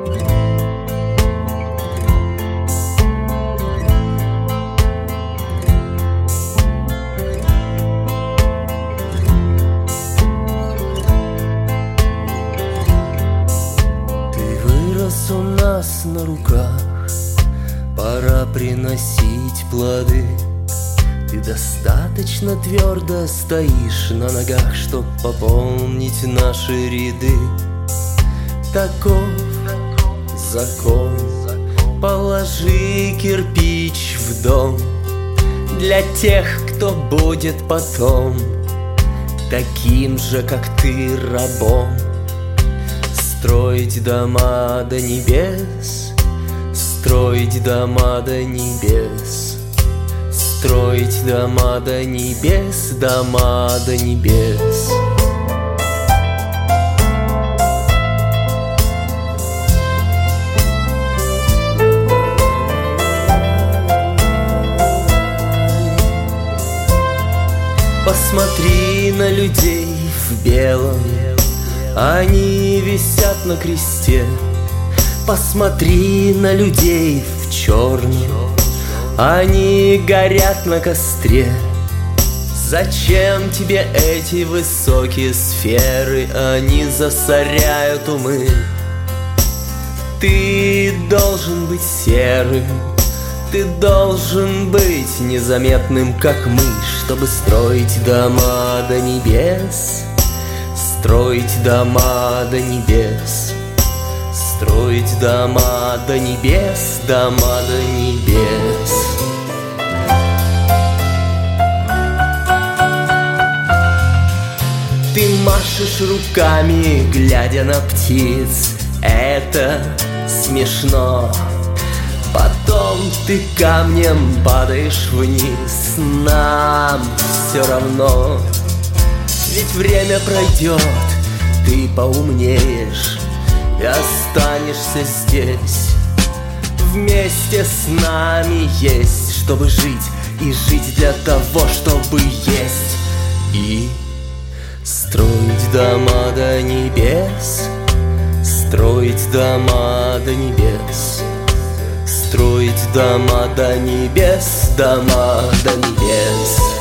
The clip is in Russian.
У нас на руках, пора приносить плоды. Ты достаточно твердо стоишь на ногах, чтоб пополнить наши ряды. Таков закон, положи кирпич в дом для тех, кто будет потом таким же, как ты, рабом. Строить дома до небес, строить дома до небес, строить дома до небес, дома до небес. Посмотри на людей в белом, они висят на кресте. Посмотри на людей в черном, они горят на костре. Зачем тебе эти высокие сферы? Они засоряют умы. Ты должен быть серым, ты должен быть незаметным, как мышь, чтобы строить дома до небес. Строить дома до небес, строить дома до небес, дома до небес. Ты машешь руками, глядя на птиц, это смешно. Потом ты камнем падаешь вниз, нам все равно. Ведь время пройдет, ты поумнеешь и останешься здесь. Вместе с нами есть, чтобы жить, и жить для того, чтобы есть. И строить дома до небес, строить дома до небес, строить дома до небес, дома до небес.